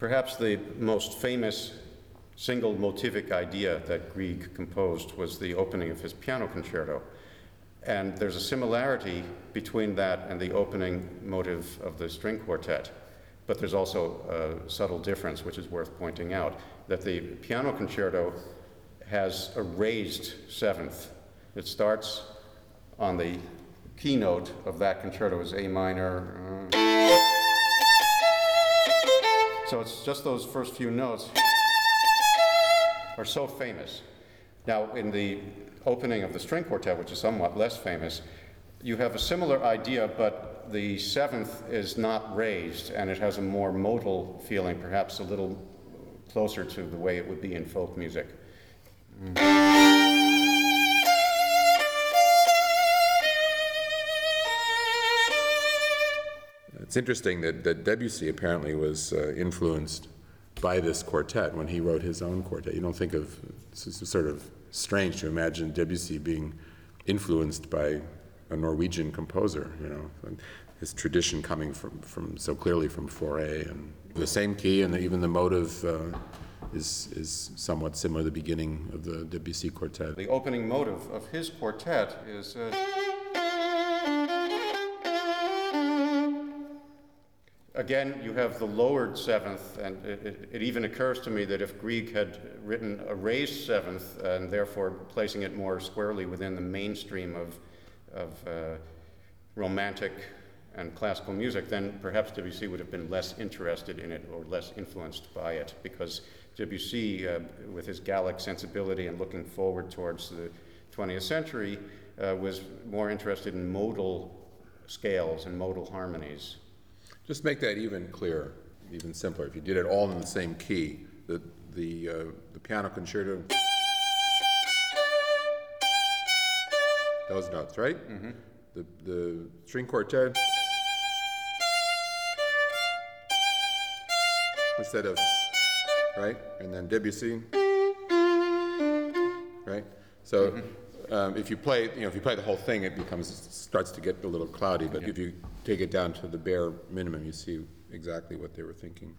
Perhaps the most famous single motivic idea that Grieg composed was the opening of his piano concerto. And there's a similarity between that and the opening motive of the string quartet. But there's also a subtle difference, which is worth pointing out, that the piano concerto has a raised seventh. It starts on the keynote of that concerto as A minor. So it's just those first few notes are so famous. Now, in the opening of the string quartet, which is somewhat less famous, you have a similar idea, but the seventh is not raised, and it has a more modal feeling, perhaps a little closer to the way it would be in folk music. It's interesting that Debussy apparently was influenced by this quartet when he wrote his own quartet. You don't think of, it's sort of strange to imagine Debussy being influenced by a Norwegian composer, you know, his tradition coming from so clearly from Fauré, and the same key, and even the motive is somewhat similar to the beginning of the Debussy quartet. The opening motive of his quartet is again, you have the lowered seventh, and it even occurs to me that if Grieg had written a raised seventh, and therefore placing it more squarely within the mainstream of romantic and classical music, then perhaps Debussy would have been less interested in it or less influenced by it, because Debussy, with his Gallic sensibility and looking forward towards the 20th century, was more interested in modal scales and modal harmonies. Just make that even clearer, even simpler. If you did it all in the same key, the piano concerto, those notes, right? Mm-hmm. The string quartet, instead of, right? And then Debussy, right? So. Mm-hmm. If you play the whole thing, it starts to get a little cloudy. But if you take it down to the bare minimum, you see exactly what they were thinking.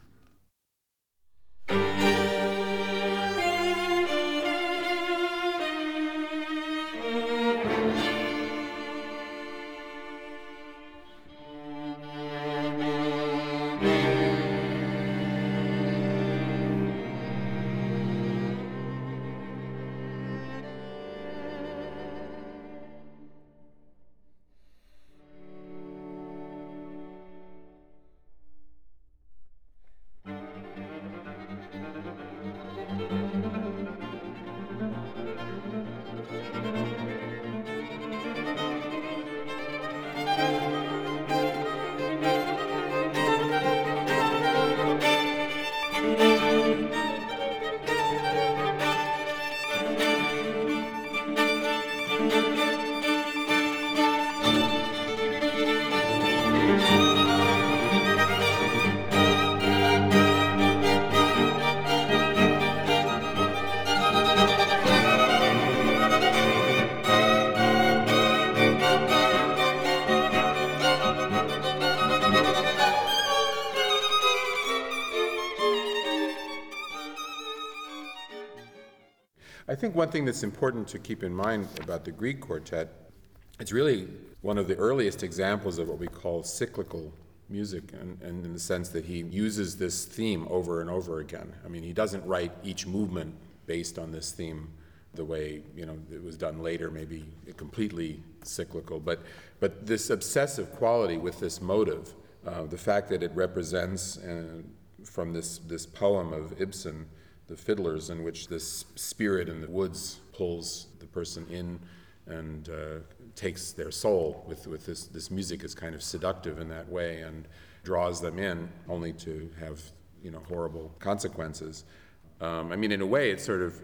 I think one thing that's important to keep in mind about the Grieg quartet, it's really one of the earliest examples of what we call cyclical music, and in the sense that he uses this theme over and over again. I mean, he doesn't write each movement based on this theme the way, you know, it was done later, maybe completely cyclical, but this obsessive quality with this motive, the fact that it represents from this poem of Ibsen, The Fiddlers, in which this spirit in the woods pulls the person in and takes their soul with this music is kind of seductive in that way and draws them in only to have, you know, horrible consequences. I mean, in a way,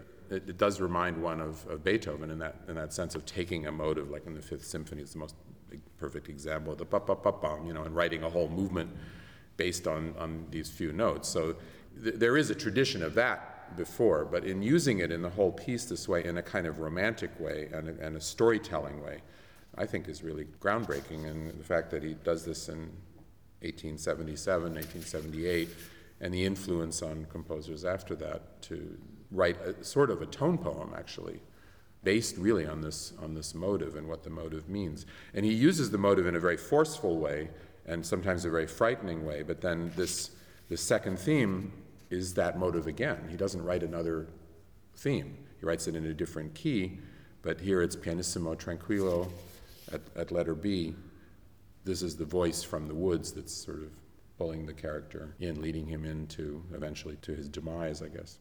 it does remind one of Beethoven in that sense of taking a motive, like in the Fifth Symphony. It's the most perfect example of the pa-pa-pa-pam, you know, and writing a whole movement based on these few notes. So there is a tradition of that before, but in using it in the whole piece this way, in a kind of romantic way and a storytelling way, I think is really groundbreaking. And the fact that he does this in 1877, 1878, and the influence on composers after that to write a sort of a tone poem, actually, based really on this motive and what the motive means. And he uses the motive in a very forceful way and sometimes a very frightening way, but then this second theme is that motive again. He doesn't write another theme. He writes it in a different key, but here it's pianissimo tranquillo at letter B. This is the voice from the woods that's sort of pulling the character in, leading him into, eventually, to his demise, I guess.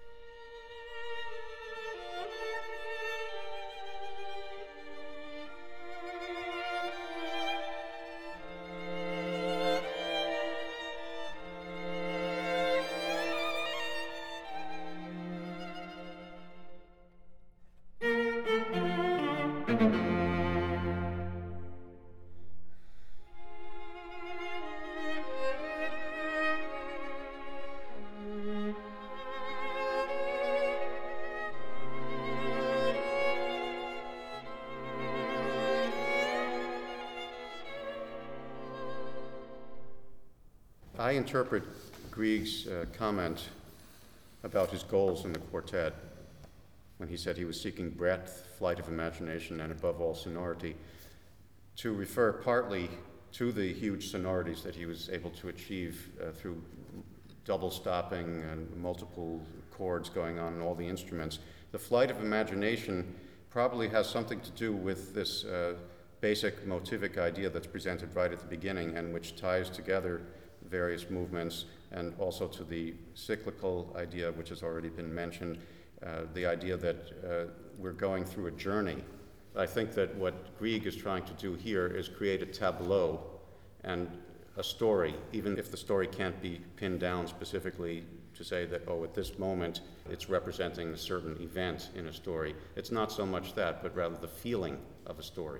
I interpret Grieg's comment about his goals in the quartet, when he said he was seeking breadth, flight of imagination, and above all sonority, to refer partly to the huge sonorities that he was able to achieve through double stopping and multiple chords going on in all the instruments. The flight of imagination probably has something to do with this basic motivic idea that's presented right at the beginning and which ties together various movements, and also to the cyclical idea, which has already been mentioned, the idea that we're going through a journey. I think that what Grieg is trying to do here is create a tableau and a story, even if the story can't be pinned down specifically to say that, oh, at this moment it's representing a certain event in a story. It's not so much that, but rather the feeling of a story.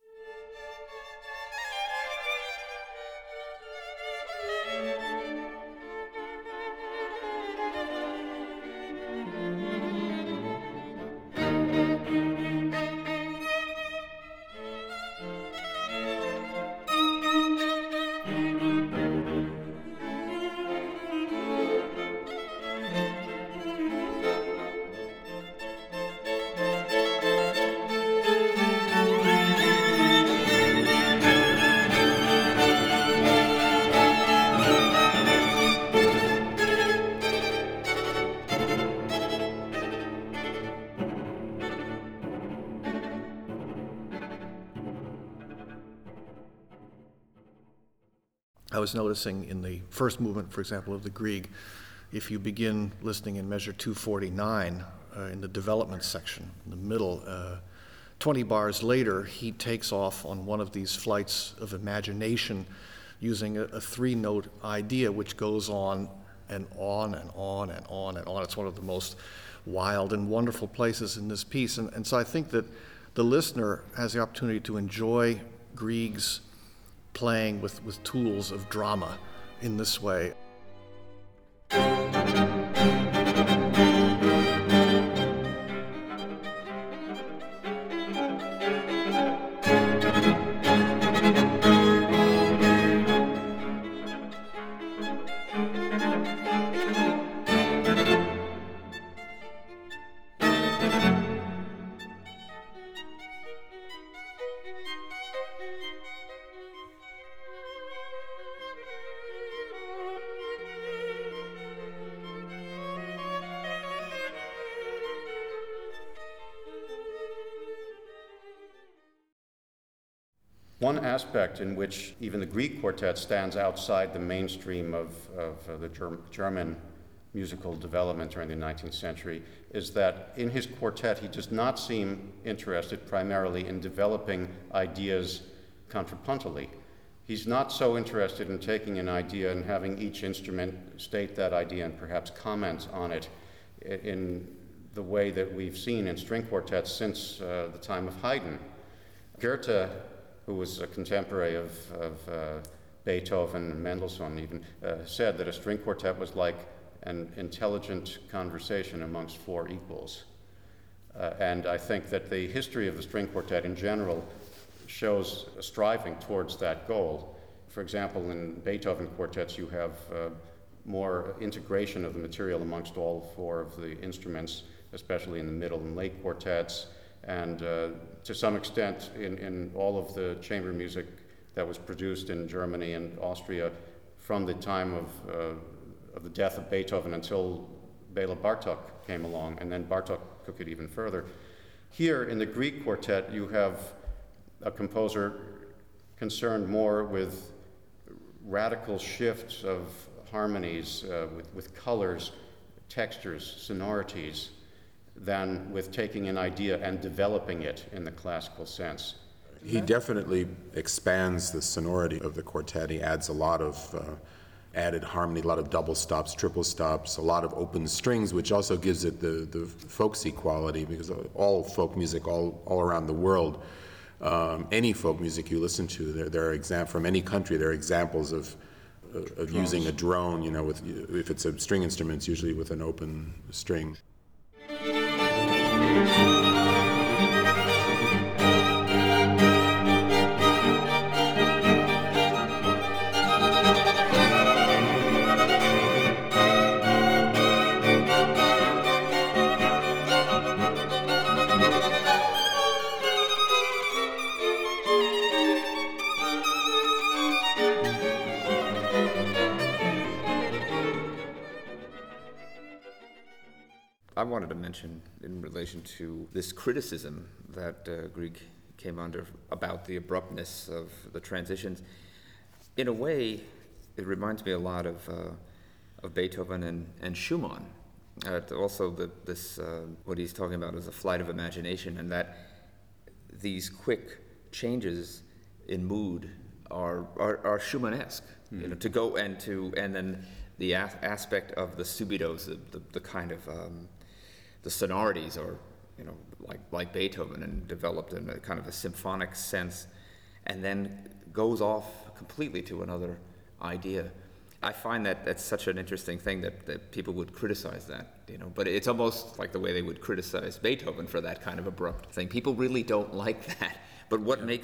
I was noticing in the first movement, for example, of the Grieg, if you begin listening in measure 249 in the development section, in the middle, 20 bars later, he takes off on one of these flights of imagination using a three-note idea which goes on and on and on and on and on. It's one of the most wild and wonderful places in this piece. And so I think that the listener has the opportunity to enjoy Grieg's playing with tools of drama in this way. One aspect in which even the Grieg quartet stands outside the mainstream of the German musical development during the 19th century is that in his quartet he does not seem interested primarily in developing ideas contrapuntally. He's not so interested in taking an idea and having each instrument state that idea and perhaps comment on it in the way that we've seen in string quartets since the time of Haydn. Goethe, who was a contemporary of Beethoven and Mendelssohn even, said that a string quartet was like an intelligent conversation amongst four equals. And I think that the history of the string quartet in general shows a striving towards that goal. For example, in Beethoven quartets you have more integration of the material amongst all four of the instruments, especially in the middle and late quartets, and to some extent in all of the chamber music that was produced in Germany and Austria from the time of the death of Beethoven until Bela Bartok came along, and then Bartok took it even further. Here in the Grieg quartet, you have a composer concerned more with radical shifts of harmonies, with colors, textures, sonorities, than with taking an idea and developing it in the classical sense. He definitely expands the sonority of the quartet. He adds a lot of added harmony, a lot of double stops, triple stops, a lot of open strings, which also gives it the folksy quality, because all folk music all around the world, any folk music you listen to, there are from any country, there are examples of using a drone, you know, if it's a string instrument, it's usually with an open string. I wanted to mention in relation to this criticism that Grieg came under about the abruptness of the transitions. In a way, it reminds me a lot of Beethoven and Schumann. Also, what he's talking about is a flight of imagination, and that these quick changes in mood are Schumannesque. You know, to go and then the aspect of the subidos, the kind of the sonorities are, you know, like Beethoven, and developed in a kind of a symphonic sense, and then goes off completely to another idea. I find that that's such an interesting thing that people would criticize that, you know, but it's almost like the way they would criticize Beethoven for that kind of abrupt thing. People really don't like that. But what makes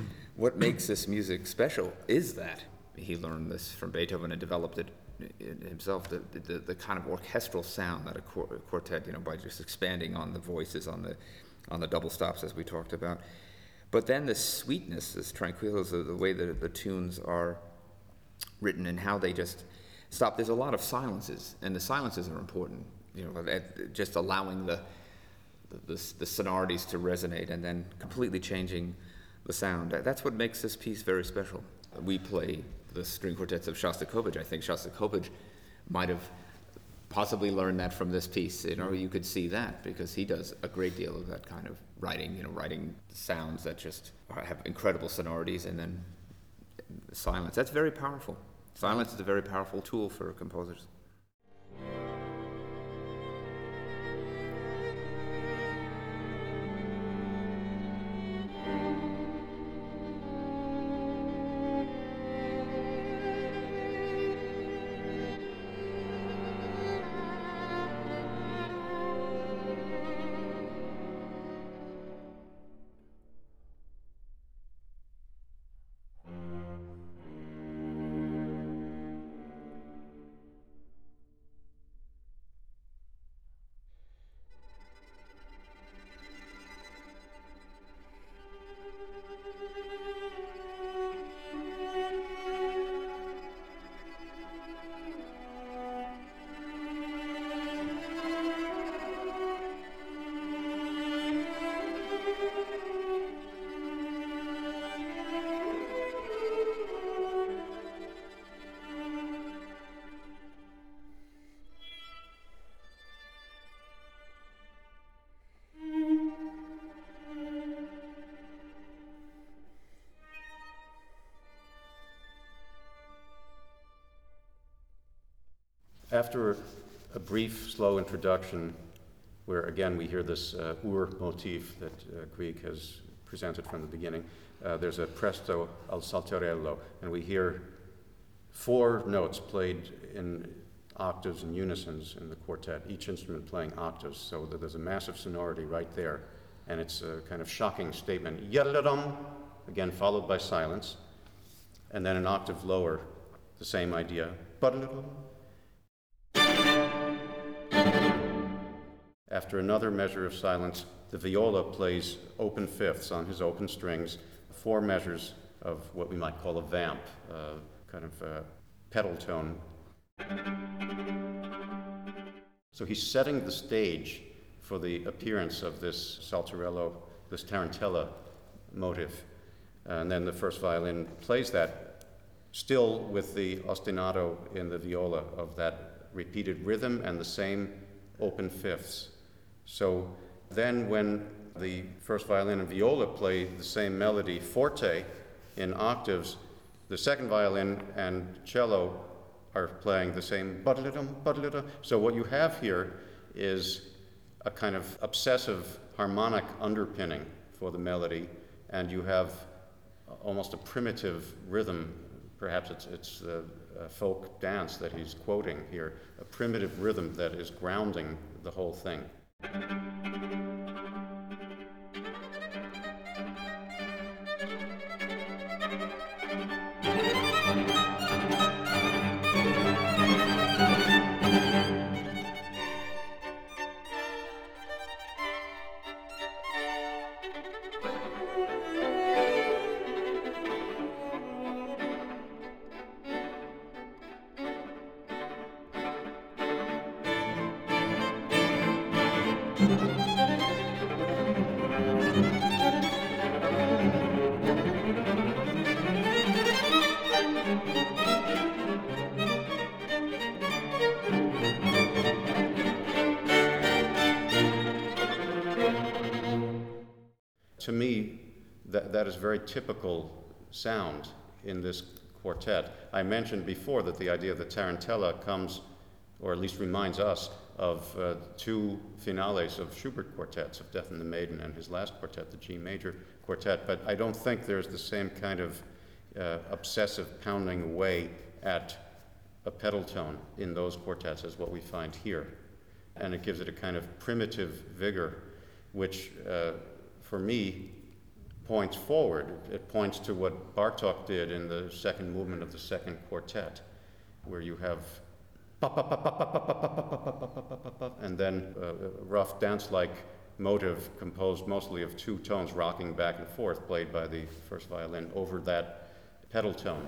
this music special is that he learned this from Beethoven and developed it himself, the kind of orchestral sound that a quartet, you know, by just expanding on the voices, on the double stops as we talked about. But then the sweetness, this tranquillos, the way that the tunes are written and how they just stop. There's a lot of silences, and the silences are important, you know, just allowing the sonorities to resonate and then completely changing the sound. That's what makes this piece very special. We play the string quartets of Shostakovich. I think Shostakovich might have possibly learned that from this piece. You know, you could see that because he does a great deal of that kind of writing, you know, writing sounds that just have incredible sonorities, and then silence. That's very powerful. Silence is a very powerful tool for composers. After a brief, slow introduction, where again we hear this Ur motif that Grieg has presented from the beginning, there's a presto al saltarello, and we hear 4 notes played in octaves and unisons in the quartet, each instrument playing octaves, so that there's a massive sonority right there, and it's a kind of shocking statement, yadladum, again followed by silence, and then an octave lower, the same idea, badladum, After another measure of silence, the viola plays open fifths on his open strings, 4 measures of what we might call a vamp, kind of pedal tone. So he's setting the stage for the appearance of this saltarello, this tarantella motive. And then the first violin plays that, still with the ostinato in the viola of that repeated rhythm and the same open fifths. So then when the first violin and viola play the same melody forte in octaves, the second violin and cello are playing the same ba-da-da-dum, ba-da-da-da. So what you have here is a kind of obsessive harmonic underpinning for the melody, and you have almost a primitive rhythm. Perhaps it's a folk dance that he's quoting here, a primitive rhythm that is grounding the whole thing. To me, that is very typical sound in this quartet. I mentioned before that the idea of the tarantella comes, or at least reminds us, of 2 finales of Schubert quartets, of Death and the Maiden and his last quartet, the G major quartet, but I don't think there's the same kind of obsessive pounding away at a pedal tone in those quartets as what we find here. And it gives it a kind of primitive vigor, which for me points forward. It points to what Bartók did in the second movement of the second quartet, where you have and then a rough dance-like motive composed mostly of 2 tones rocking back and forth, played by the first violin over that pedal tone.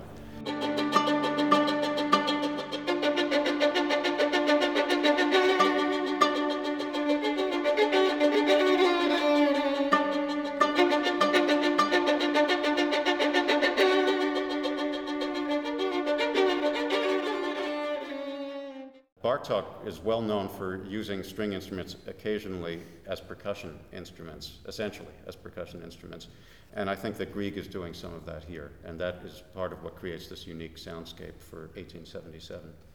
Bartók is well known for using string instruments occasionally as percussion instruments, essentially as percussion instruments. And I think that Grieg is doing some of that here, and that is part of what creates this unique soundscape for 1877.